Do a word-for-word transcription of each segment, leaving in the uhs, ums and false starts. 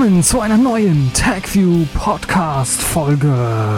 Willkommen zu einer neuen TechView Podcast Folge.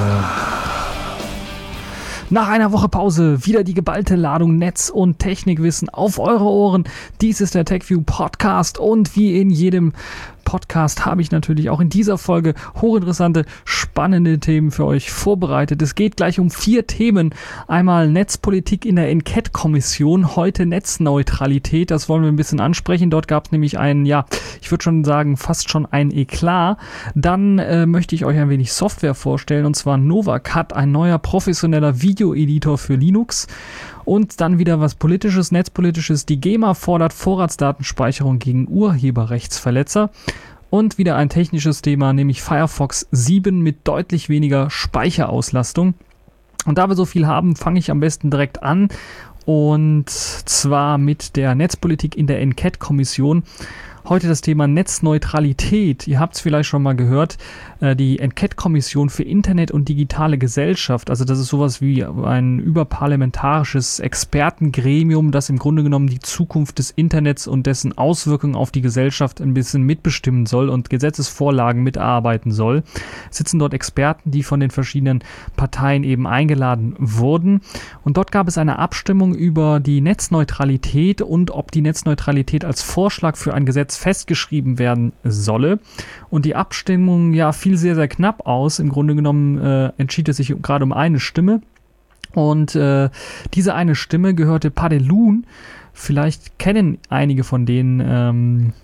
Nach einer Woche Pause wieder die geballte Ladung Netz- und Technikwissen auf eure Ohren. Dies ist der TechView Podcast und wie in jedem Podcast habe ich natürlich auch in dieser Folge hochinteressante, spannende Themen für euch vorbereitet. Es geht gleich um vier Themen. Einmal Netzpolitik in der Enquete-Kommission, heute Netzneutralität, das wollen wir ein bisschen ansprechen. Dort gab es nämlich einen, ja, ich würde schon sagen, fast schon ein Eklat. Dann äh, möchte ich euch ein wenig Software vorstellen, und zwar NovaCut, ein neuer professioneller Videoeditor für Linux. Und dann wieder was Politisches, Netzpolitisches. Die GEMA fordert Vorratsdatenspeicherung gegen Urheberrechtsverletzer. Und wieder ein technisches Thema, nämlich Firefox sieben mit deutlich weniger Speicherauslastung. Und da wir so viel haben, fange ich am besten direkt an. Und zwar mit der Netzpolitik in der Enquete-Kommission. Heute das Thema Netzneutralität. Ihr habt es vielleicht schon mal gehört, äh, die Enquete-Kommission für Internet und digitale Gesellschaft. Also das ist sowas wie ein überparlamentarisches Expertengremium, das im Grunde genommen die Zukunft des Internets und dessen Auswirkungen auf die Gesellschaft ein bisschen mitbestimmen soll und Gesetzesvorlagen mitarbeiten soll. Sitzen dort Experten, die von den verschiedenen Parteien eben eingeladen wurden. Und dort gab es eine Abstimmung über die Netzneutralität und ob die Netzneutralität als Vorschlag für ein Gesetz festgeschrieben werden solle. Und die Abstimmung ja fiel sehr, sehr knapp aus. Im Grunde genommen äh, entschied es sich gerade um eine Stimme. Und äh, diese eine Stimme gehörte Padelun. Vielleicht kennen einige von denen ähm,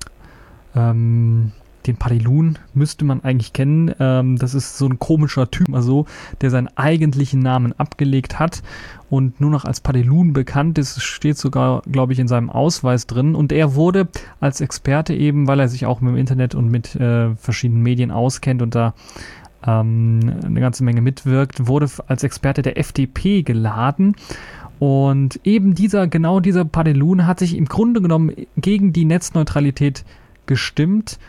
ähm, den Padelun, müsste man eigentlich kennen. Ähm, das ist so ein komischer Typ, also, der seinen eigentlichen Namen abgelegt hat und nur noch als Padelun bekannt ist, steht sogar, glaube ich, in seinem Ausweis drin. Und er wurde als Experte eben, weil er sich auch mit dem Internet und mit äh, verschiedenen Medien auskennt und da ähm, eine ganze Menge mitwirkt, wurde als Experte der F D P geladen. Und eben dieser, genau dieser Padelun hat sich im Grunde genommen gegen die Netzneutralität gestimmt.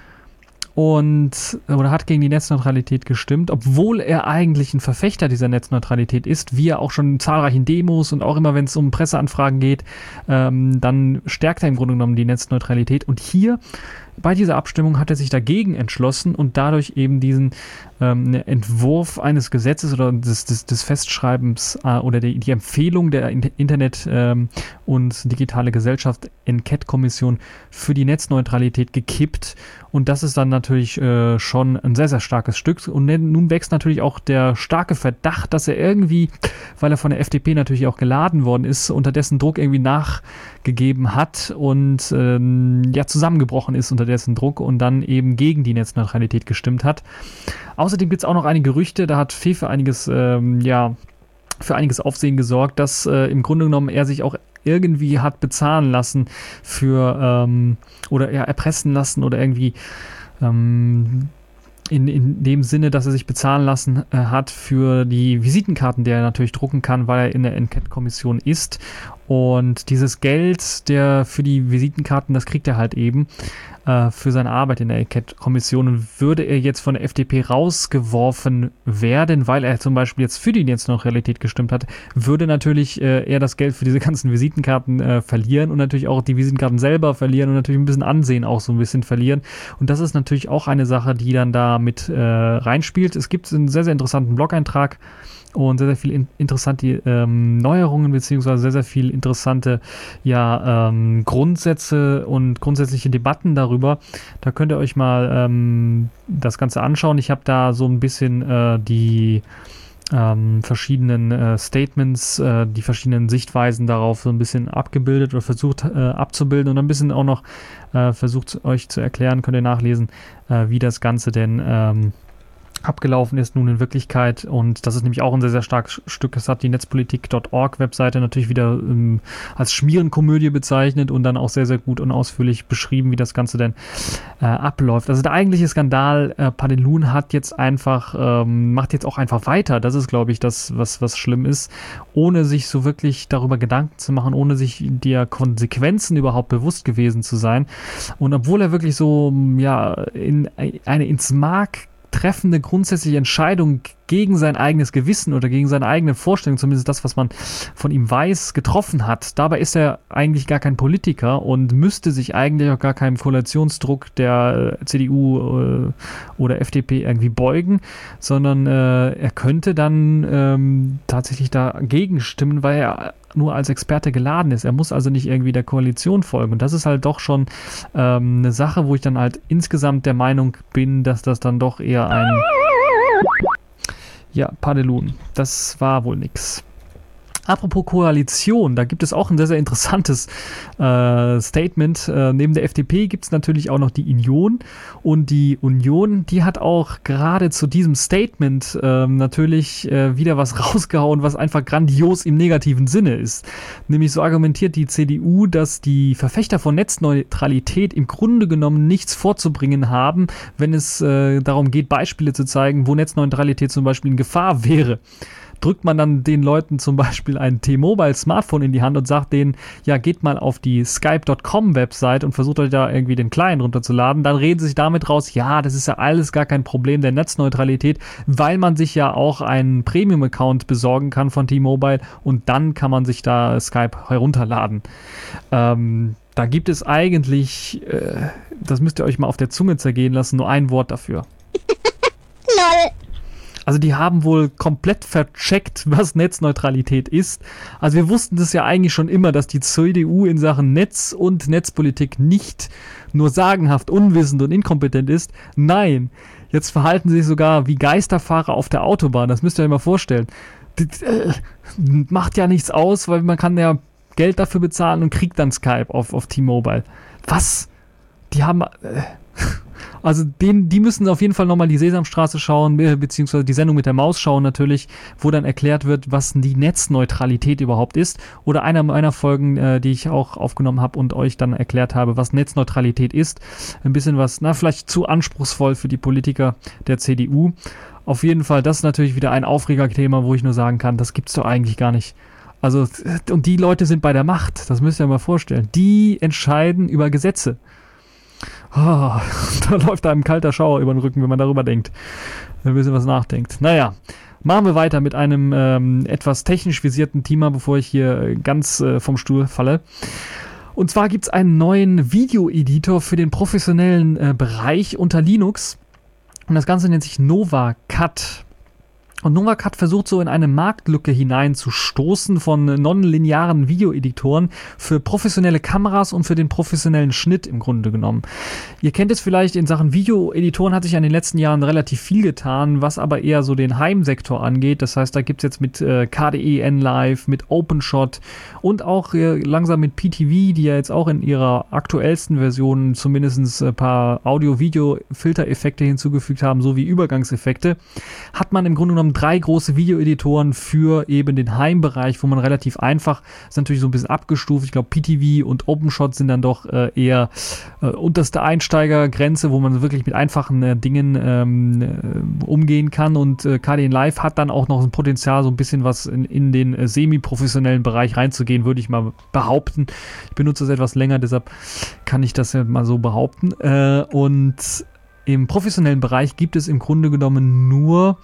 Und, oder hat gegen die Netzneutralität gestimmt, obwohl er eigentlich ein Verfechter dieser Netzneutralität ist, wie er auch schon in zahlreichen Demos und auch immer, wenn es um Presseanfragen geht, ähm, dann stärkt er im Grunde genommen die Netzneutralität. Und hier bei dieser Abstimmung hat er sich dagegen entschlossen und dadurch eben diesen ähm, Entwurf eines Gesetzes oder des, des, des Festschreibens äh, oder die, die Empfehlung der Internet- ähm, und digitale Gesellschaft Enquete-Kommission für die Netzneutralität gekippt. Und das ist dann natürlich äh, schon ein sehr, sehr starkes Stück. Und nun wächst natürlich auch der starke Verdacht, dass er irgendwie, weil er von der F D P natürlich auch geladen worden ist, unter dessen Druck irgendwie nachgegeben hat und ähm, ja zusammengebrochen ist unter dessen Druck und dann eben gegen die Netzneutralität gestimmt hat. Außerdem gibt es auch noch einige Gerüchte, da hat Fefe einiges, ähm, ja, für einiges Aufsehen gesorgt, dass äh, im Grunde genommen er sich auch irgendwie hat bezahlen lassen für, ähm, oder ja, erpressen lassen oder irgendwie ähm, in, in dem Sinne, dass er sich bezahlen lassen äh, hat für die Visitenkarten, die er natürlich drucken kann, weil er in der Enquete-Kommission ist. Und dieses Geld, der für die Visitenkarten, das kriegt er halt eben äh, für seine Arbeit in der Enquete-Kommission. Und würde er jetzt von der F D P rausgeworfen werden, weil er zum Beispiel jetzt für die Netzneutralität gestimmt hat, würde natürlich äh, er das Geld für diese ganzen Visitenkarten äh, verlieren und natürlich auch die Visitenkarten selber verlieren und natürlich ein bisschen Ansehen auch so ein bisschen verlieren. Und das ist natürlich auch eine Sache, die dann da mit äh, reinspielt. Es gibt einen sehr, sehr interessanten Blog-Eintrag und sehr, sehr viele in, interessante ähm, Neuerungen beziehungsweise sehr, sehr viele interessante ja, ähm, Grundsätze und grundsätzliche Debatten darüber. Da könnt ihr euch mal ähm, das Ganze anschauen. Ich habe da so ein bisschen äh, die ähm, verschiedenen äh, Statements, äh, die verschiedenen Sichtweisen darauf so ein bisschen abgebildet oder versucht äh, abzubilden und ein bisschen auch noch äh, versucht euch zu erklären, könnt ihr nachlesen, äh, wie das Ganze denn ähm, abgelaufen ist nun in Wirklichkeit, und das ist nämlich auch ein sehr, sehr starkes Stück. Das hat die netzpolitik Punkt org Webseite natürlich wieder ähm, als Schmierenkomödie bezeichnet und dann auch sehr, sehr gut und ausführlich beschrieben, wie das Ganze denn äh, abläuft. Also der eigentliche Skandal, äh, Padelun hat jetzt einfach, ähm, macht jetzt auch einfach weiter. Das ist, glaube ich, das, was, was schlimm ist, ohne sich so wirklich darüber Gedanken zu machen, ohne sich der Konsequenzen überhaupt bewusst gewesen zu sein. Und obwohl er wirklich so, ja, in eine ins Mark treffen eine grundsätzliche Entscheidung gegen sein eigenes Gewissen oder gegen seine eigene Vorstellung, zumindest das, was man von ihm weiß, getroffen hat. Dabei ist er eigentlich gar kein Politiker und müsste sich eigentlich auch gar keinem Koalitionsdruck der C D U äh, oder F D P irgendwie beugen, sondern äh, er könnte dann ähm, tatsächlich dagegen stimmen, weil er nur als Experte geladen ist. Er muss also nicht irgendwie der Koalition folgen. Und das ist halt doch schon ähm, eine Sache, wo ich dann halt insgesamt der Meinung bin, dass das dann doch eher ein... Ja, Padelun. Das war wohl nix. Apropos Koalition, da gibt es auch ein sehr, sehr interessantes äh, Statement. Äh, neben der F D P gibt es natürlich auch noch die Union. Und die Union, die hat auch gerade zu diesem Statement äh, natürlich äh, wieder was rausgehauen, was einfach grandios im negativen Sinne ist. Nämlich so argumentiert die C D U, dass die Verfechter von Netzneutralität im Grunde genommen nichts vorzubringen haben, wenn es äh, darum geht, Beispiele zu zeigen, wo Netzneutralität zum Beispiel in Gefahr wäre. Drückt man dann den Leuten zum Beispiel ein T-Mobile-Smartphone in die Hand und sagt denen, ja, geht mal auf die Skype Punkt com Website und versucht euch da irgendwie den Client runterzuladen, dann reden sie sich damit raus, ja, das ist ja alles gar kein Problem der Netzneutralität, weil man sich ja auch einen Premium-Account besorgen kann von T-Mobile und dann kann man sich da Skype herunterladen. Ähm, da gibt es eigentlich, äh, das müsst ihr euch mal auf der Zunge zergehen lassen, nur ein Wort dafür. Lol. Also die haben wohl komplett vercheckt, was Netzneutralität ist. Also wir wussten das ja eigentlich schon immer, dass die C D U in Sachen Netz und Netzpolitik nicht nur sagenhaft unwissend und inkompetent ist. Nein, jetzt verhalten sie sich sogar wie Geisterfahrer auf der Autobahn. Das müsst ihr euch mal vorstellen. Das, äh, macht ja nichts aus, weil man kann ja Geld dafür bezahlen und kriegt dann Skype auf, auf T-Mobile. Was? Die haben... Äh, Also den, die müssen auf jeden Fall nochmal die Sesamstraße schauen, beziehungsweise die Sendung mit der Maus schauen natürlich, wo dann erklärt wird, was die Netzneutralität überhaupt ist. Oder einer meiner Folgen, äh, die ich auch aufgenommen habe und euch dann erklärt habe, was Netzneutralität ist. Ein bisschen was, na vielleicht zu anspruchsvoll für die Politiker der C D U. Auf jeden Fall, das ist natürlich wieder ein Aufregerthema, wo ich nur sagen kann, das gibt's doch eigentlich gar nicht. Also, und die Leute sind bei der Macht, das müsst ihr euch mal vorstellen. Die entscheiden über Gesetze. Oh, da läuft einem kalter Schauer über den Rücken, wenn man darüber denkt. Wenn man ein bisschen was nachdenkt. Naja, machen wir weiter mit einem ähm, etwas technisch visierten Thema, bevor ich hier ganz äh, vom Stuhl falle. Und zwar gibt es einen neuen Videoeditor für den professionellen äh, Bereich unter Linux. Und das Ganze nennt sich NovaCut. Und NovaCut versucht so in eine Marktlücke hineinzustoßen von nonlinearen Videoeditoren für professionelle Kameras und für den professionellen Schnitt im Grunde genommen. Ihr kennt es vielleicht, in Sachen Videoeditoren hat sich in den letzten Jahren relativ viel getan, was aber eher so den Heimsektor angeht. Das heißt, da gibt es jetzt mit äh, K D E N-Live, mit OpenShot und auch äh, langsam mit P T V, die ja jetzt auch in ihrer aktuellsten Version zumindest ein paar Audio-Video-Filtereffekte hinzugefügt haben, sowie Übergangseffekte, hat man im Grunde genommen drei große Videoeditoren für eben den Heimbereich, wo man relativ einfach, ist natürlich so ein bisschen abgestuft, ich glaube P T V und OpenShot sind dann doch äh, eher äh, unterste Einsteigergrenze, wo man wirklich mit einfachen äh, Dingen ähm, äh, umgehen kann und äh, K D E Live hat dann auch noch ein Potenzial, so ein bisschen was in, in den äh, semi-professionellen Bereich reinzugehen, würde ich mal behaupten. Ich benutze das etwas länger, deshalb kann ich das ja mal so behaupten. Äh, und im professionellen Bereich gibt es im Grunde genommen nur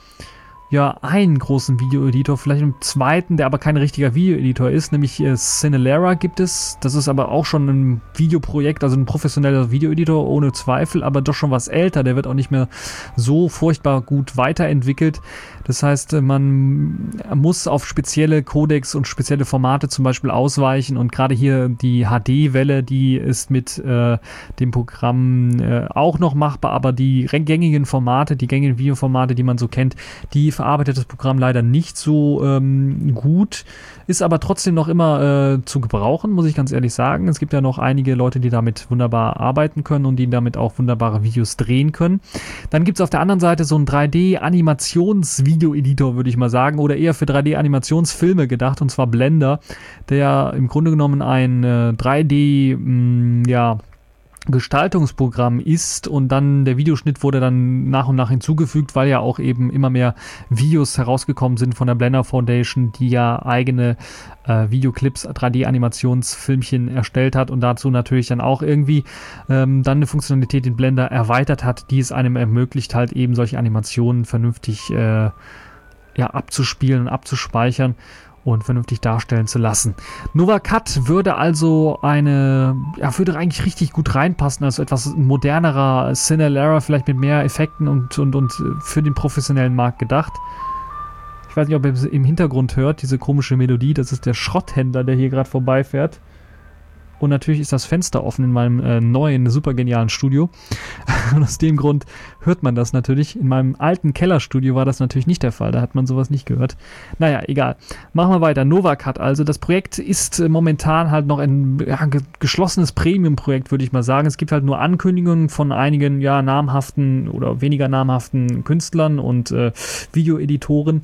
ja einen großen Videoeditor, vielleicht einen zweiten, der aber kein richtiger Videoeditor ist, nämlich äh, Cinelera gibt es. Das ist aber auch schon ein Videoprojekt, also ein professioneller Videoeditor ohne Zweifel, aber doch schon was älter. Der wird auch nicht mehr so furchtbar gut weiterentwickelt. Das heißt, man muss auf spezielle Codecs und spezielle Formate zum Beispiel ausweichen und gerade hier die H D-Welle, die ist mit äh, dem Programm äh, auch noch machbar, aber die gängigen Formate, die gängigen Videoformate, die man so kennt, die verarbeitet das Programm leider nicht so ähm, gut, ist aber trotzdem noch immer äh, zu gebrauchen, muss ich ganz ehrlich sagen. Es gibt ja noch einige Leute, die damit wunderbar arbeiten können und die damit auch wunderbare Videos drehen können. Dann gibt es auf der anderen Seite so einen drei D-Animations-Video-Editor, würde ich mal sagen, oder eher für drei D-Animationsfilme gedacht, und zwar Blender, der im Grunde genommen ein äh, drei D, mh, ja, Gestaltungsprogramm ist und dann der Videoschnitt wurde dann nach und nach hinzugefügt, weil ja auch eben immer mehr Videos herausgekommen sind von der Blender Foundation, die ja eigene äh, Videoclips, drei D-Animationsfilmchen erstellt hat und dazu natürlich dann auch irgendwie ähm, dann eine Funktionalität in Blender erweitert hat, die es einem ermöglicht, halt eben solche Animationen vernünftig äh, ja, abzuspielen und abzuspeichern und vernünftig darstellen zu lassen. NovaCut würde also eine, ja, würde eigentlich richtig gut reinpassen, also etwas modernerer Cinelera, vielleicht mit mehr Effekten und, und, und für den professionellen Markt gedacht. Ich weiß nicht, ob ihr es im Hintergrund hört, diese komische Melodie, das ist der Schrotthändler, der hier gerade vorbeifährt. Und natürlich ist das Fenster offen in meinem äh, neuen, super genialen Studio. Und aus dem Grund hört man das natürlich. In meinem alten Kellerstudio war das natürlich nicht der Fall. Da hat man sowas nicht gehört. Naja, egal. Machen wir weiter. NovaCut. Also das Projekt ist äh, momentan halt noch ein ja, ge- geschlossenes Premium-Projekt, würde ich mal sagen. Es gibt halt nur Ankündigungen von einigen ja namhaften oder weniger namhaften Künstlern und äh, Videoeditoren,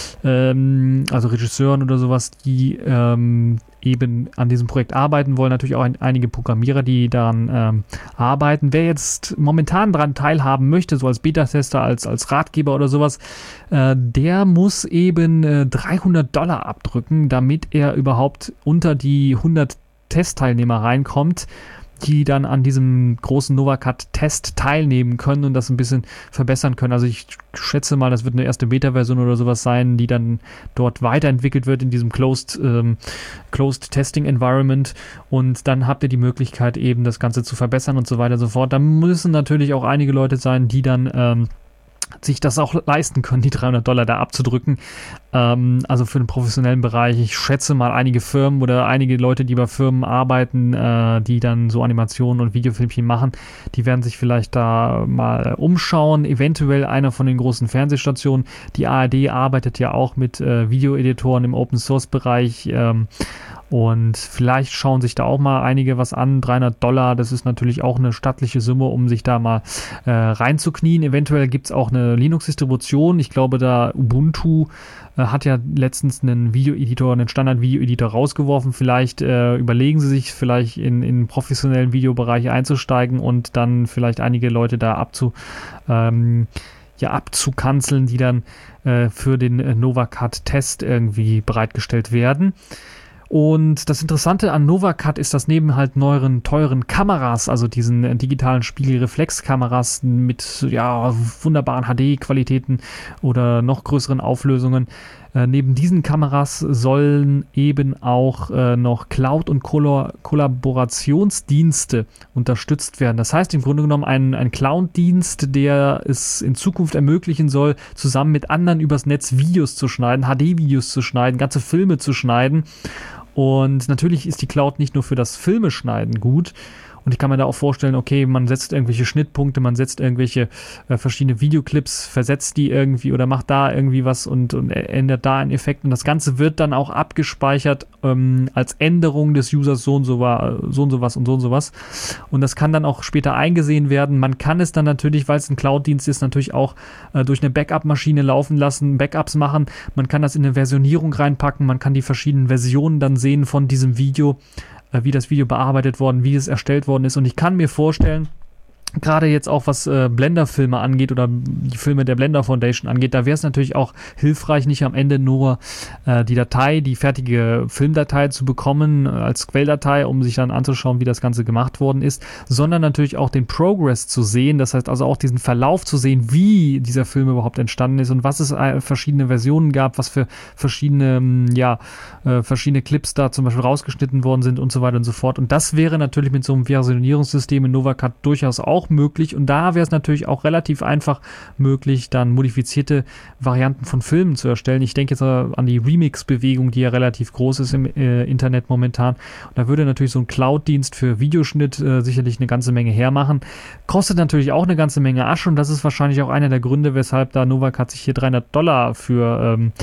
ähm, also Regisseuren oder sowas, die ähm, eben an diesem Projekt arbeiten wollen. Natürlich auch ein, einige Programmierer, die daran ähm, arbeiten. Wer jetzt momentan daran teilhaben möchte, so als Beta-Tester, als, als Ratgeber oder sowas, äh, der muss eben äh, dreihundert Dollar abdrücken, damit er überhaupt unter die hundert Testteilnehmer reinkommt, die dann an diesem großen NovaCut-Test teilnehmen können und das ein bisschen verbessern können. Also ich schätze mal, das wird eine erste Beta-Version oder sowas sein, die dann dort weiterentwickelt wird in diesem Closed, ähm, Closed Testing Environment und dann habt ihr die Möglichkeit eben das Ganze zu verbessern und so weiter und so fort. Da müssen natürlich auch einige Leute sein, die dann ähm, sich das auch leisten können, die dreihundert Dollar da abzudrücken. Ähm, also für den professionellen Bereich. Ich schätze mal einige Firmen oder einige Leute, die bei Firmen arbeiten, äh, die dann so Animationen und Videofilmchen machen, die werden sich vielleicht da mal umschauen. Eventuell einer von den großen Fernsehstationen. Die A R D arbeitet ja auch mit äh, Videoeditoren im Open-Source-Bereich. Ähm, Und vielleicht schauen sich da auch mal einige was an. dreihundert Dollar, das ist natürlich auch eine stattliche Summe, um sich da mal äh, reinzuknien. Eventuell gibt es auch eine Linux-Distribution. Ich glaube, da Ubuntu äh, hat ja letztens einen Videoeditor, einen Standard-Videoeditor rausgeworfen. Vielleicht äh, überlegen sie sich, vielleicht in in professionellen Videobereich einzusteigen und dann vielleicht einige Leute da abzu... Ähm, ja, abzukanzeln, die dann äh, für den äh, NovaCut-Test irgendwie bereitgestellt werden. Und das Interessante an NovaCut ist, dass neben halt neueren, teuren Kameras, also diesen äh, digitalen Spiegelreflexkameras mit ja, wunderbaren H D-Qualitäten oder noch größeren Auflösungen, äh, neben diesen Kameras sollen eben auch äh, noch Cloud- und Kolla- Kollaborationsdienste unterstützt werden. Das heißt im Grunde genommen ein, ein Cloud-Dienst, der es in Zukunft ermöglichen soll, zusammen mit anderen übers Netz Videos zu schneiden, H D-Videos zu schneiden, ganze Filme zu schneiden. Und natürlich ist die Cloud nicht nur für das Filmeschneiden gut. Und ich kann mir da auch vorstellen, okay, man setzt irgendwelche Schnittpunkte, man setzt irgendwelche äh, verschiedene Videoclips, versetzt die irgendwie oder macht da irgendwie was und, und ändert da einen Effekt. Und das Ganze wird dann auch abgespeichert ähm, als Änderung des Users so und so, war, so und so was und so und so was. Und das kann dann auch später eingesehen werden. Man kann es dann natürlich, weil es ein Cloud-Dienst ist, natürlich auch äh, durch eine Backup-Maschine laufen lassen, Backups machen. Man kann das in eine Versionierung reinpacken, man kann die verschiedenen Versionen dann sehen von diesem Video, wie das Video bearbeitet worden, wie es erstellt worden ist. Und ich kann mir vorstellen, gerade jetzt auch was äh, Blender-Filme angeht oder die Filme der Blender Foundation angeht, da wäre es natürlich auch hilfreich, nicht am Ende nur äh, die Datei, die fertige Filmdatei zu bekommen äh, als Quelldatei, um sich dann anzuschauen, wie das Ganze gemacht worden ist, sondern natürlich auch den Progress zu sehen, das heißt also auch diesen Verlauf zu sehen, wie dieser Film überhaupt entstanden ist und was es äh, verschiedene Versionen gab, was für verschiedene, ja, äh, verschiedene Clips da zum Beispiel rausgeschnitten worden sind und so weiter und so fort. Und das wäre natürlich mit so einem Versionierungssystem in NovaCut durchaus auch möglich und da wäre es natürlich auch relativ einfach möglich, dann modifizierte Varianten von Filmen zu erstellen. Ich denke jetzt an die Remix-Bewegung, die ja relativ groß ist im äh, Internet momentan. Und da würde natürlich so ein Cloud-Dienst für Videoschnitt äh, sicherlich eine ganze Menge hermachen. Kostet natürlich auch eine ganze Menge Asche und das ist wahrscheinlich auch einer der Gründe, weshalb da NovaCut sich hier dreihundert Dollar für ähm,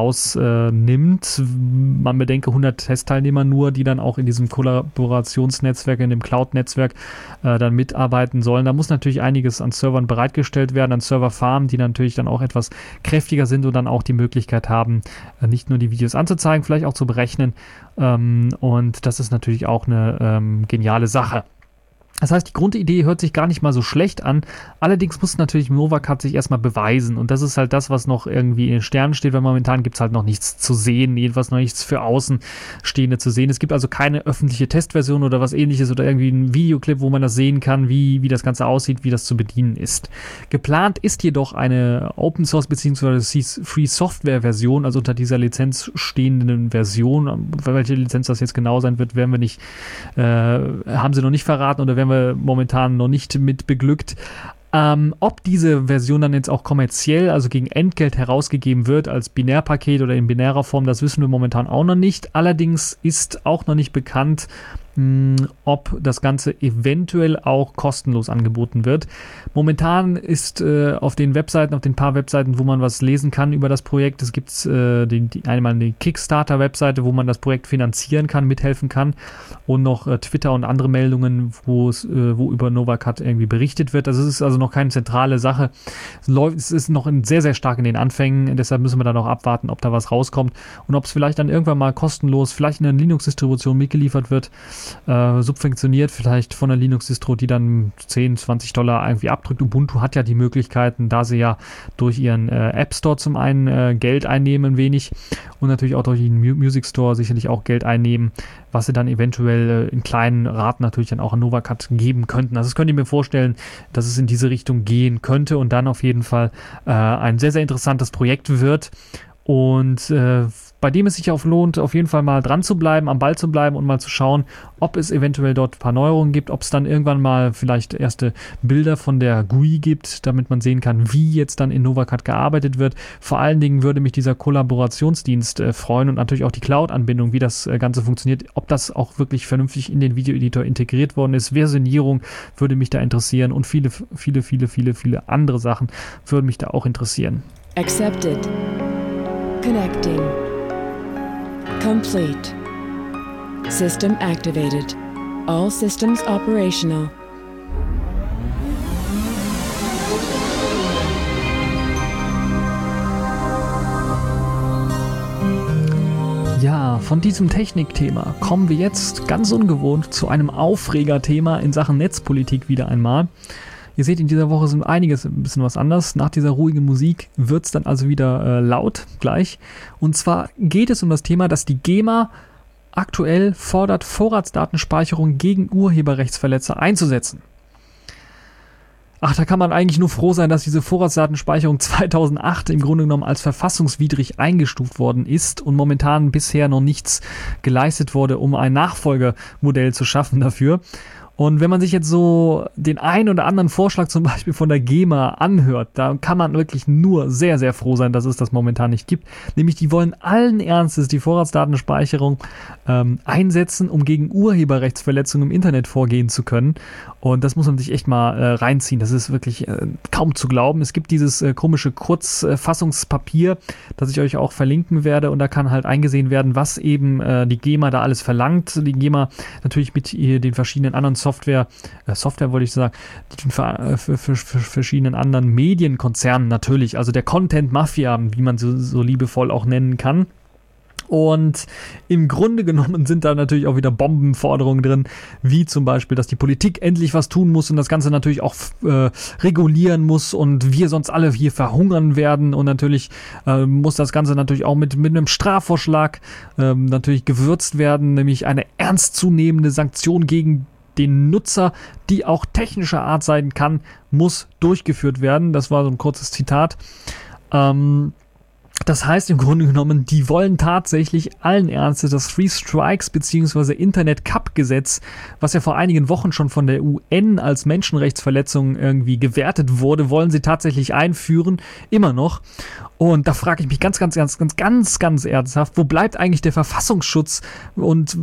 rausnimmt. Äh, Man bedenke hundert Testteilnehmer nur, die dann auch in diesem Kollaborationsnetzwerk, in dem Cloud-Netzwerk äh, dann mitarbeiten sollen. Da muss natürlich einiges an Servern bereitgestellt werden, an Serverfarmen, die natürlich dann auch etwas kräftiger sind und dann auch die Möglichkeit haben, nicht nur die Videos anzuzeigen, vielleicht auch zu berechnen. Und das ist natürlich auch eine ähm, geniale Sache. Das heißt, die Grundidee hört sich gar nicht mal so schlecht an. Allerdings muss natürlich Novacat sich erstmal beweisen. Und das ist halt das, was noch irgendwie in den Sternen steht, weil momentan gibt es halt noch nichts zu sehen, jedenfalls noch nichts für Außenstehende zu sehen. Es gibt also keine öffentliche Testversion oder was ähnliches oder irgendwie ein Videoclip, wo man das sehen kann, wie, wie das Ganze aussieht, wie das zu bedienen ist. Geplant ist jedoch eine Open Source bzw. Free Software Version, also unter dieser Lizenz stehenden Version. Welche Lizenz das jetzt genau sein wird, werden wir nicht, äh, haben sie noch nicht verraten oder werden wir momentan noch nicht mit beglückt. Ähm, ob diese Version dann jetzt auch kommerziell, also gegen Entgelt herausgegeben wird, als Binärpaket oder in binärer Form, das wissen wir momentan auch noch nicht. Allerdings ist auch noch nicht bekannt, mh, ob das Ganze eventuell auch kostenlos angeboten wird. Momentan ist äh, auf den Webseiten, auf den paar Webseiten, wo man was lesen kann über das Projekt, es gibt äh, die, die, einmal eine Kickstarter-Webseite, wo man das Projekt finanzieren kann, mithelfen kann, und noch äh, Twitter und andere Meldungen, wo es, äh, wo über Novacat irgendwie berichtet wird. Also es ist also noch keine zentrale Sache. Es, läuft, es ist noch in, sehr, sehr stark in den Anfängen, deshalb müssen wir da noch abwarten, ob da was rauskommt und ob es vielleicht dann irgendwann mal kostenlos, vielleicht in einer Linux-Distribution mitgeliefert wird, äh, subventioniert, vielleicht von einer Linux-Distro, die dann zehn, zwanzig Dollar irgendwie abdrückt. Ubuntu hat ja die Möglichkeiten, da sie ja durch ihren äh, App Store zum einen äh, Geld einnehmen, ein wenig, und natürlich auch durch den Mu- Music Store sicherlich auch Geld einnehmen, was sie dann eventuell äh, in kleinen Raten natürlich dann auch an Novacat geben könnten. Also das könnt ihr mir vorstellen, dass es in diese Richtung gehen könnte und dann auf jeden Fall äh, ein sehr, sehr interessantes Projekt wird und äh, bei dem es sich auch lohnt, auf jeden Fall mal dran zu bleiben, am Ball zu bleiben und mal zu schauen, ob es eventuell dort ein paar Neuerungen gibt, ob es dann irgendwann mal vielleicht erste Bilder von der G U I gibt, damit man sehen kann, wie jetzt dann in Novacat gearbeitet wird. Vor allen Dingen würde mich dieser Kollaborationsdienst äh, freuen und natürlich auch die Cloud-Anbindung, wie das äh, Ganze funktioniert, ob das auch wirklich vernünftig in den Videoeditor integriert worden ist. Versionierung würde mich da interessieren und viele, viele, viele, viele, viele andere Sachen würden mich da auch interessieren. Accepted. Connecting. Complete. System activated. All systems operational. Ja, von diesem Technikthema kommen wir jetzt ganz ungewohnt zu einem Aufregerthema in Sachen Netzpolitik wieder einmal. Ihr seht, in dieser Woche sind einiges ein bisschen was anders. Nach dieser ruhigen Musik wird es dann also wieder äh, laut gleich. Und zwar geht es um das Thema, dass die GEMA aktuell fordert, Vorratsdatenspeicherung gegen Urheberrechtsverletzer einzusetzen. Ach, da kann man eigentlich nur froh sein, dass diese Vorratsdatenspeicherung zweitausendacht im Grunde genommen als verfassungswidrig eingestuft worden ist und momentan bisher noch nichts geleistet wurde, um ein Nachfolgemodell zu schaffen dafür. Und wenn man sich jetzt so den einen oder anderen Vorschlag zum Beispiel von der GEMA anhört, da kann man wirklich nur sehr, sehr froh sein, dass es das momentan nicht gibt. Nämlich die wollen allen Ernstes die Vorratsdatenspeicherung ähm, einsetzen, um gegen Urheberrechtsverletzungen im Internet vorgehen zu können. Und das muss man sich echt mal äh, reinziehen. Das ist wirklich äh, kaum zu glauben. Es gibt dieses äh, komische Kurzfassungspapier, das ich euch auch verlinken werde. Und da kann halt eingesehen werden, was eben äh, die GEMA da alles verlangt. Die GEMA natürlich mit äh, den verschiedenen anderen Software, äh, Software wollte ich sagen, für, für, für, für verschiedenen anderen Medienkonzernen natürlich. Also der Content-Mafia, wie man so, so liebevoll auch nennen kann. Und im Grunde genommen sind da natürlich auch wieder Bombenforderungen drin, wie zum Beispiel, dass die Politik endlich was tun muss und das Ganze natürlich auch äh, regulieren muss und wir sonst alle hier verhungern werden. Und natürlich äh, muss das Ganze natürlich auch mit, mit einem Strafvorschlag äh, natürlich gewürzt werden, nämlich eine ernstzunehmende Sanktion gegen den Nutzer, die auch technischer Art sein kann, muss durchgeführt werden. Das war so ein kurzes Zitat. Ähm, Das heißt im Grunde genommen, die wollen tatsächlich allen Ernstes das Three Strikes bzw. Internet-Cup-Gesetz, was ja vor einigen Wochen schon von der U N als Menschenrechtsverletzung irgendwie gewertet wurde, wollen sie tatsächlich einführen, immer noch. Und da frage ich mich ganz, ganz, ganz, ganz, ganz, ganz ernsthaft, wo bleibt eigentlich der Verfassungsschutz und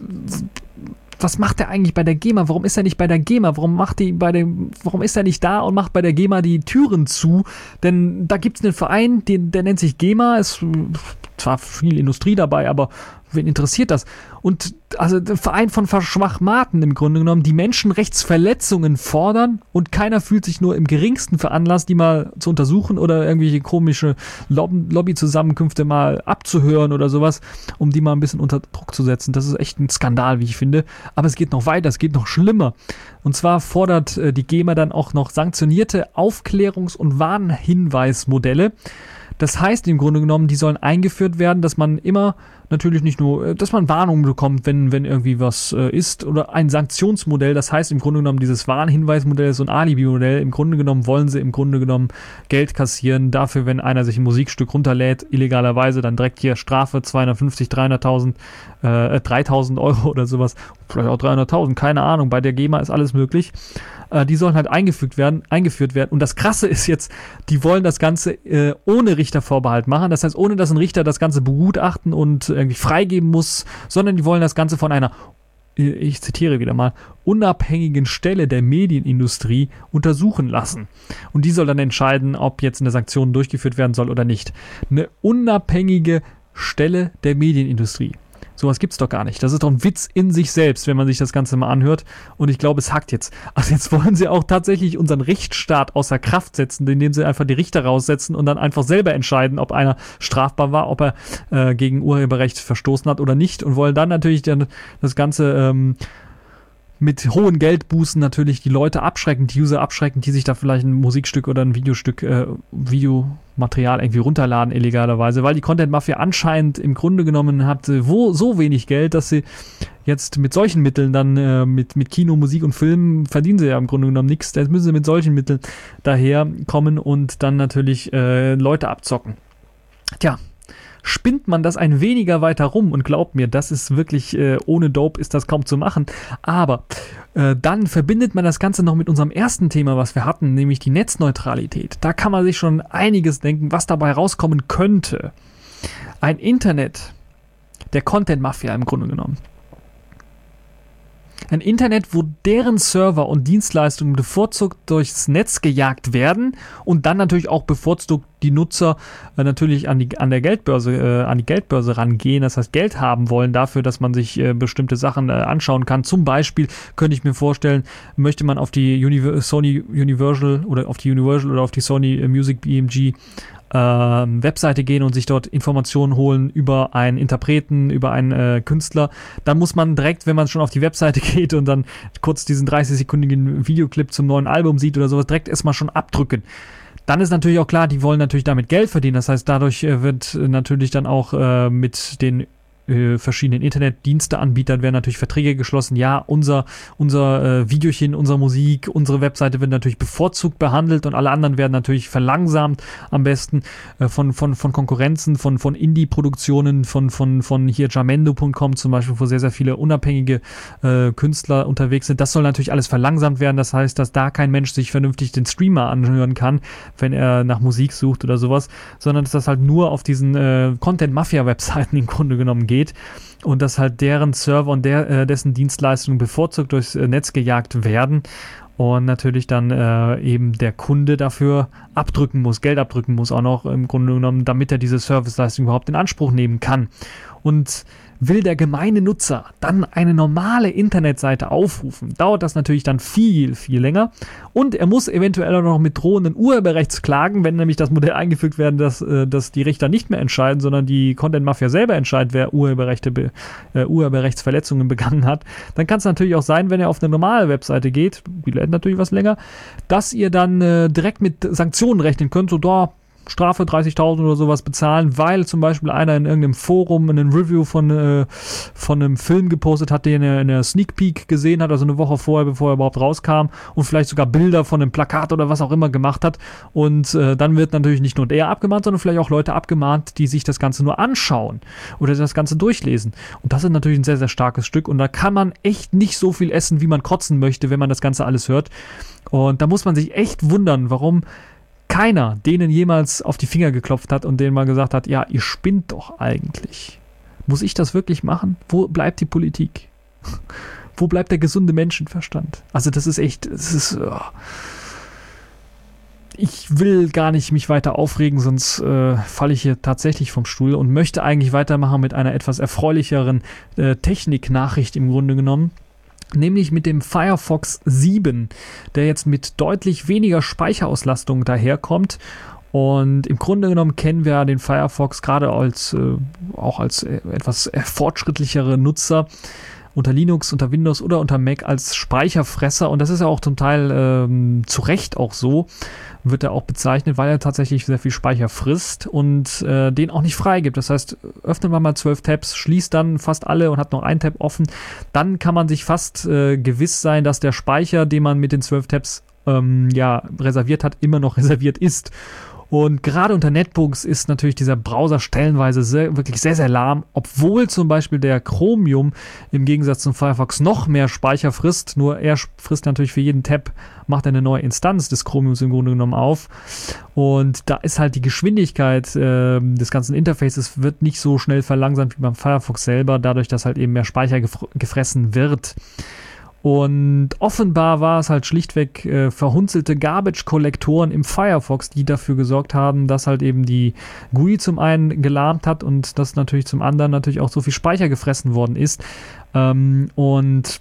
was macht er eigentlich bei der GEMA? Warum ist er nicht bei der GEMA? Warum macht die bei dem, warum ist er nicht da und macht bei der GEMA die Türen zu? Denn da gibt es einen Verein, den, der nennt sich GEMA, ist zwar viel Industrie dabei, aber wen interessiert das? Und also der Verein von Verschwachmaten im Grunde genommen, die Menschenrechtsverletzungen fordern und keiner fühlt sich nur im geringsten veranlasst, die mal zu untersuchen oder irgendwelche komische Lob- Lobbyzusammenkünfte mal abzuhören oder sowas, um die mal ein bisschen unter Druck zu setzen. Das ist echt ein Skandal, wie ich finde. Aber es geht noch weiter, es geht noch schlimmer. Und zwar fordert äh, die GEMA dann auch noch sanktionierte Aufklärungs- und Warnhinweismodelle. Das heißt im Grunde genommen, die sollen eingeführt werden, dass man immer natürlich nicht nur, dass man Warnungen bekommt, wenn, wenn irgendwie was äh, ist, oder ein Sanktionsmodell. Das heißt im Grunde genommen, dieses Warnhinweismodell ist so ein Alibi-Modell. Im Grunde genommen wollen sie im Grunde genommen Geld kassieren dafür, wenn einer sich ein Musikstück runterlädt, illegalerweise, dann direkt hier Strafe zweihundertfünfzig, dreihunderttausend, äh, dreitausend Euro oder sowas, vielleicht auch dreihunderttausend, keine Ahnung. Bei der GEMA ist alles möglich. Äh, die sollen halt eingefügt werden, eingeführt werden. Und das Krasse ist jetzt, die wollen das Ganze äh, ohne Richtervorbehalt machen. Das heißt, ohne dass ein Richter das Ganze begutachten und irgendwie freigeben muss, sondern die wollen das Ganze von einer, ich zitiere wieder mal, unabhängigen Stelle der Medienindustrie untersuchen lassen. Und die soll dann entscheiden, ob jetzt eine Sanktion durchgeführt werden soll oder nicht. Eine unabhängige Stelle der Medienindustrie. Sowas gibt's doch gar nicht. Das ist doch ein Witz in sich selbst, wenn man sich das Ganze mal anhört. Und ich glaube, es hackt jetzt. Also jetzt wollen sie auch tatsächlich unseren Rechtsstaat außer Kraft setzen, indem sie einfach die Richter raussetzen und dann einfach selber entscheiden, ob einer strafbar war, ob er äh, gegen Urheberrecht verstoßen hat oder nicht. Und wollen dann natürlich dann das Ganze ähm, mit hohen Geldbußen natürlich die Leute abschrecken, die User abschrecken, die sich da vielleicht ein Musikstück oder ein Videostück, äh, Videomaterial irgendwie runterladen illegalerweise, weil die Content Mafia anscheinend im Grunde genommen hat wo so wenig Geld, dass sie jetzt mit solchen Mitteln dann äh, mit, mit Kino, Musik und Film verdienen sie ja im Grunde genommen nichts. Jetzt müssen sie mit solchen Mitteln daherkommen und dann natürlich äh, Leute abzocken. Tja. Spinnt man das ein weniger weiter rum und glaubt mir, das ist wirklich, äh, ohne Dope ist das kaum zu machen, aber äh, dann verbindet man das Ganze noch mit unserem ersten Thema, was wir hatten, nämlich die Netzneutralität. Da kann man sich schon einiges denken, was dabei rauskommen könnte. Ein Internet der Content-Mafia im Grunde genommen. Ein Internet, wo deren Server und Dienstleistungen bevorzugt durchs Netz gejagt werden und dann natürlich auch bevorzugt die Nutzer äh, natürlich an die, an der Geldbörse, äh, an die Geldbörse rangehen, das heißt Geld haben wollen dafür, dass man sich äh, bestimmte Sachen äh, anschauen kann. Zum Beispiel könnte ich mir vorstellen, möchte man auf die Uni- Sony Universal oder auf die Universal oder auf die Sony Music B M G Ähm, Webseite gehen und sich dort Informationen holen über einen Interpreten, über einen äh, Künstler, dann muss man direkt, wenn man schon auf die Webseite geht und dann kurz diesen dreißig-sekündigen Videoclip zum neuen Album sieht oder sowas, direkt erstmal schon abdrücken. Dann ist natürlich auch klar, die wollen natürlich damit Geld verdienen, das heißt, dadurch äh, wird äh, natürlich dann auch äh, mit den äh, verschiedenen Internetdiensteanbietern werden natürlich Verträge geschlossen. Ja, unser, unser äh, Videochen, unsere Musik, unsere Webseite wird natürlich bevorzugt behandelt und alle anderen werden natürlich verlangsamt, am besten äh, von, von, von Konkurrenzen, von, von Indie-Produktionen, von, von, von hier Jamendo Punkt com zum Beispiel, wo sehr, sehr viele unabhängige äh, Künstler unterwegs sind. Das soll natürlich alles verlangsamt werden. Das heißt, dass da kein Mensch sich vernünftig den Streamer anhören kann, wenn er nach Musik sucht oder sowas, sondern dass das halt nur auf diesen äh, Content-Mafia-Webseiten im Grunde genommen geht. Geht und dass halt deren Server und der, äh, dessen Dienstleistungen bevorzugt durchs äh, Netz gejagt werden und natürlich dann äh, eben der Kunde dafür abdrücken muss, Geld abdrücken muss auch noch im Grunde genommen, damit er diese Serviceleistung überhaupt in Anspruch nehmen kann. Und will der gemeine Nutzer dann eine normale Internetseite aufrufen, dauert das natürlich dann viel, viel länger und er muss eventuell auch noch mit drohenden Urheberrechtsklagen, wenn nämlich das Modell eingefügt werden, dass, äh, dass die Richter nicht mehr entscheiden, sondern die Content-Mafia selber entscheidet, wer Urheberrechte be, äh, Urheberrechtsverletzungen begangen hat, dann kann es natürlich auch sein, wenn er auf eine normale Webseite geht, die lädt natürlich was länger, dass ihr dann äh, direkt mit Sanktionen rechnen könnt, so da Strafe dreißigtausend oder sowas bezahlen, weil zum Beispiel einer in irgendeinem Forum einen Review von, äh, von einem Film gepostet hat, den er in der Sneak Peek gesehen hat, also eine Woche vorher, bevor er überhaupt rauskam und vielleicht sogar Bilder von einem Plakat oder was auch immer gemacht hat und äh, dann wird natürlich nicht nur der abgemahnt, sondern vielleicht auch Leute abgemahnt, die sich das Ganze nur anschauen oder das Ganze durchlesen und das ist natürlich ein sehr, sehr starkes Stück und da kann man echt nicht so viel essen, wie man kotzen möchte, wenn man das Ganze alles hört und da muss man sich echt wundern, warum keiner denen jemals auf die Finger geklopft hat und denen mal gesagt hat, ja, ihr spinnt doch eigentlich. Muss ich das wirklich machen? Wo bleibt die Politik? Wo bleibt der gesunde Menschenverstand? Also das ist echt, das ist, oh. ich will gar nicht mich weiter aufregen, sonst äh, falle ich hier tatsächlich vom Stuhl und möchte eigentlich weitermachen mit einer etwas erfreulicheren äh, Technik-Nachricht im Grunde genommen. Nämlich mit dem Firefox sieben, der jetzt mit deutlich weniger Speicherauslastung daherkommt. Und im Grunde genommen kennen wir den Firefox gerade als äh, auch als äh, etwas fortschrittlichere Nutzer unter Linux, unter Windows oder unter Mac als Speicherfresser. Und das ist ja auch zum Teil ähm, zu Recht auch so, wird er auch bezeichnet, weil er tatsächlich sehr viel Speicher frisst und äh, den auch nicht freigibt. Das heißt, öffnet man mal zwölf Tabs, schließt dann fast alle und hat noch ein Tab offen, dann kann man sich fast äh, gewiss sein, dass der Speicher, den man mit den zwölf Tabs ähm, ja, reserviert hat, immer noch reserviert ist. Und gerade unter Netbooks ist natürlich dieser Browser stellenweise sehr, wirklich sehr, sehr lahm, obwohl zum Beispiel der Chromium im Gegensatz zum Firefox noch mehr Speicher frisst. Nur er frisst natürlich für jeden Tab, macht eine neue Instanz des Chromiums im Grunde genommen auf. Und da ist halt die Geschwindigkeit äh, des ganzen Interfaces wird nicht so schnell verlangsamt wie beim Firefox selber, dadurch, dass halt eben mehr Speicher gef- gefressen wird. Und offenbar war es halt schlichtweg äh, verhunzelte Garbage-Kollektoren im Firefox, die dafür gesorgt haben, dass halt eben die G U I zum einen gelahmt hat und dass natürlich zum anderen natürlich auch so viel Speicher gefressen worden ist. Ähm, und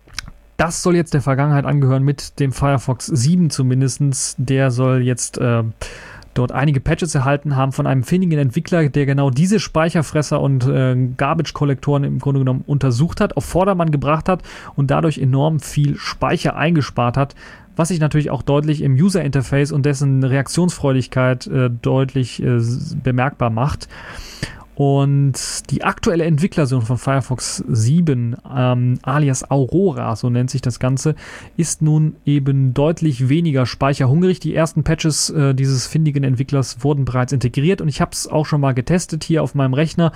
das soll jetzt der Vergangenheit angehören mit dem Firefox sieben zumindest. Der soll jetzt äh, dort einige Patches erhalten haben von einem findigen Entwickler, der genau diese Speicherfresser und äh, Garbage-Kollektoren im Grunde genommen untersucht hat, auf Vordermann gebracht hat und dadurch enorm viel Speicher eingespart hat, was sich natürlich auch deutlich im User-Interface und dessen Reaktionsfreudigkeit äh, deutlich äh, bemerkbar macht. Und die aktuelle Entwicklerversion von Firefox sieben, ähm, alias Aurora, so nennt sich das Ganze, ist nun eben deutlich weniger speicherhungrig. Die ersten Patches äh, dieses findigen Entwicklers wurden bereits integriert und ich habe es auch schon mal getestet hier auf meinem Rechner.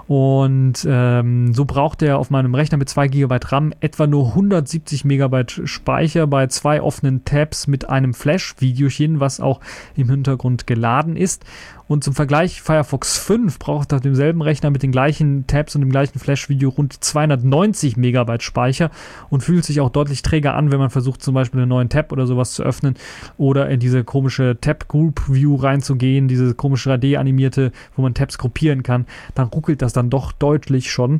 Und ähm, so braucht er auf meinem Rechner mit zwei Gigabyte RAM etwa nur hundertsiebzig Megabyte Speicher bei zwei offenen Tabs mit einem Flash-Videochen, was auch im Hintergrund geladen ist. Und zum Vergleich, Firefox fünf braucht auf demselben Rechner mit den gleichen Tabs und dem gleichen Flash-Video rund zweihundertneunzig Megabyte Speicher und fühlt sich auch deutlich träger an, wenn man versucht, zum Beispiel einen neuen Tab oder sowas zu öffnen oder in diese komische Tab-Group-View reinzugehen, diese komische drei D-animierte, wo man Tabs gruppieren kann. Dann ruckelt das dann doch deutlich schon.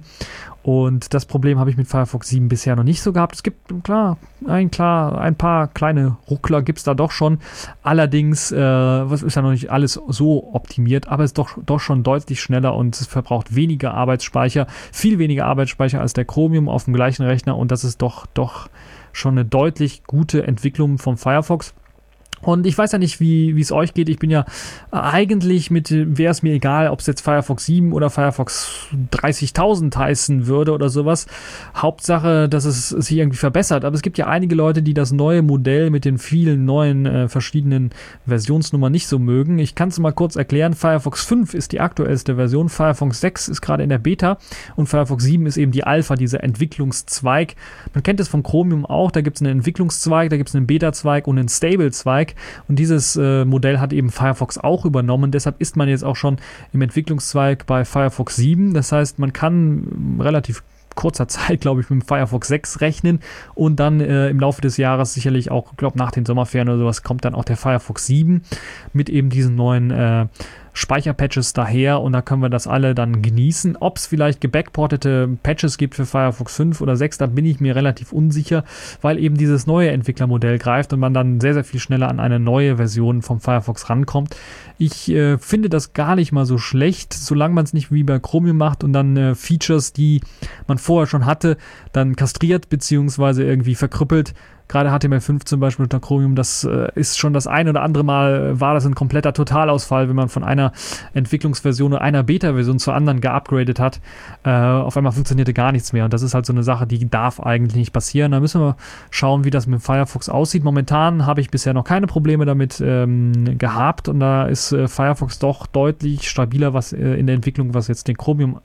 Und das Problem habe ich mit Firefox sieben bisher noch nicht so gehabt. Es gibt, klar, ein, klar, ein paar kleine Ruckler gibt es da doch schon. Allerdings äh, was ist ja noch nicht alles so optimiert, aber es ist doch, doch schon deutlich schneller und es verbraucht weniger Arbeitsspeicher, viel weniger Arbeitsspeicher als der Chromium auf dem gleichen Rechner und das ist doch, doch schon eine deutlich gute Entwicklung vom Firefox. Und ich weiß ja nicht, wie es euch geht. Ich bin ja eigentlich mit, wäre es mir egal, ob es jetzt Firefox sieben oder Firefox dreißigtausend heißen würde oder sowas. Hauptsache, dass es sich irgendwie verbessert. Aber es gibt ja einige Leute, die das neue Modell mit den vielen neuen äh, verschiedenen Versionsnummern nicht so mögen. Ich kann es mal kurz erklären. Firefox fünf ist die aktuellste Version. Firefox sechs ist gerade in der Beta und Firefox sieben ist eben die Alpha, dieser Entwicklungszweig. Man kennt es von Chromium auch. Da gibt es einen Entwicklungszweig, da gibt es einen Beta-Zweig und einen Stable-Zweig. Und dieses äh, Modell hat eben Firefox auch übernommen. Deshalb ist man jetzt auch schon im Entwicklungszweig bei Firefox sieben. Das heißt, man kann relativ kurzer Zeit, glaube ich, mit dem Firefox sechs rechnen und dann äh, im Laufe des Jahres sicherlich auch, ich glaube nach den Sommerferien oder sowas, kommt dann auch der Firefox sieben mit eben diesen neuen äh, Speicherpatches daher und da können wir das alle dann genießen. Ob es vielleicht gebackportete Patches gibt für Firefox fünf oder sechs, da bin ich mir relativ unsicher, weil eben dieses neue Entwicklermodell greift und man dann sehr, sehr viel schneller an eine neue Version vom Firefox rankommt. Ich äh, finde das gar nicht mal so schlecht, solange man es nicht wie bei Chromium macht und dann äh, Features, die man vorher schon hatte, dann kastriert bzw. irgendwie verkrüppelt. Gerade H T M L fünf zum Beispiel unter Chromium, das äh, ist schon das ein oder andere Mal, war das ein kompletter Totalausfall, wenn man von einer Entwicklungsversion oder einer Beta-Version zur anderen geupgradet hat. Äh, auf einmal funktionierte gar nichts mehr und das ist halt so eine Sache, die darf eigentlich nicht passieren. Da müssen wir schauen, wie das mit Firefox aussieht. Momentan habe ich bisher noch keine Probleme damit ähm, gehabt und da ist äh, Firefox doch deutlich stabiler was äh, in der Entwicklung, was jetzt den Chromium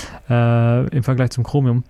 äh, im Vergleich zum Chromium.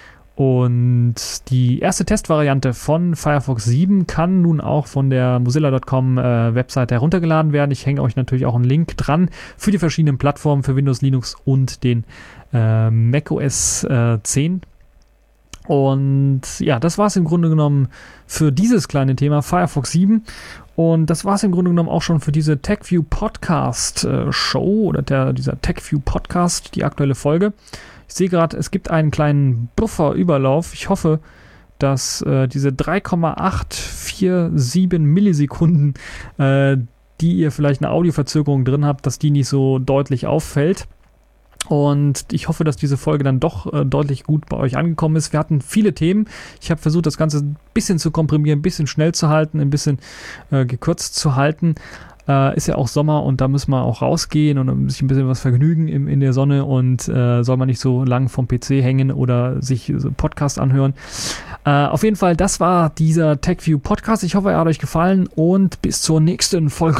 Und die erste Testvariante von Firefox sieben kann nun auch von der Mozilla Punkt com äh, Webseite heruntergeladen werden. Ich hänge euch natürlich auch einen Link dran für die verschiedenen Plattformen für Windows, Linux und den äh, macOS äh, zehn. Und ja, das war es im Grunde genommen für dieses kleine Thema Firefox sieben. Und das war es im Grunde genommen auch schon für diese TechView Podcast äh, Show oder der, dieser TechView Podcast, die aktuelle Folge. Ich sehe gerade, es gibt einen kleinen Buffer-Überlauf. Ich hoffe, dass äh, diese drei Komma acht vier sieben Millisekunden, äh, die ihr vielleicht eine Audioverzögerung drin habt, dass die nicht so deutlich auffällt. Und ich hoffe, dass diese Folge dann doch äh, deutlich gut bei euch angekommen ist. Wir hatten viele Themen. Ich habe versucht, das Ganze ein bisschen zu komprimieren, ein bisschen schnell zu halten, ein bisschen äh, gekürzt zu halten. Äh, ist ja auch Sommer und da müssen wir auch rausgehen und sich ein bisschen was vergnügen im, in der Sonne und äh, soll man nicht so lang vom P C hängen oder sich so Podcast anhören. Äh, auf jeden Fall, das war dieser TechView Podcast. Ich hoffe, er hat euch gefallen und bis zur nächsten Folge.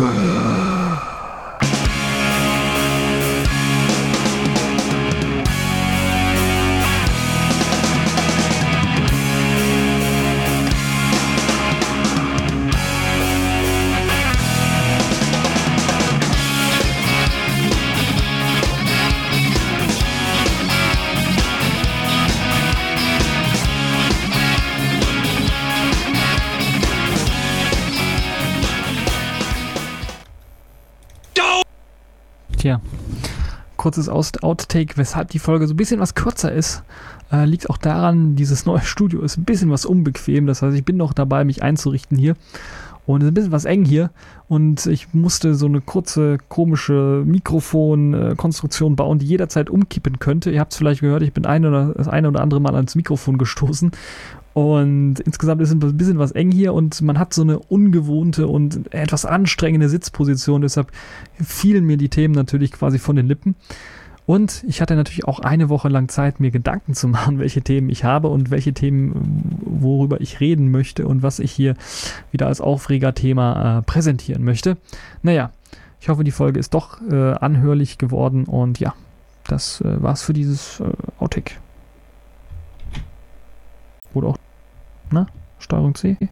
Tja, kurzes Outtake, weshalb die Folge so ein bisschen was kürzer ist, äh, liegt auch daran, dieses neue Studio ist ein bisschen was unbequem, das heißt, ich bin noch dabei, mich einzurichten hier und es ist ein bisschen was eng hier und ich musste so eine kurze, komische Mikrofonkonstruktion bauen, die jederzeit umkippen könnte. Ihr habt es vielleicht gehört, ich bin ein oder, das eine oder andere Mal ans Mikrofon gestoßen. Und insgesamt ist ein bisschen was eng hier und man hat so eine ungewohnte und etwas anstrengende Sitzposition. Deshalb fielen mir die Themen natürlich quasi von den Lippen. Und ich hatte natürlich auch eine Woche lang Zeit, mir Gedanken zu machen, welche Themen ich habe und welche Themen, worüber ich reden möchte und was ich hier wieder als Aufregerthema äh, präsentieren möchte. Naja, ich hoffe, die Folge ist doch äh, anhörlich geworden und ja, das äh, war's für dieses äh, Outtake. Oder auch, na, Steuerung C.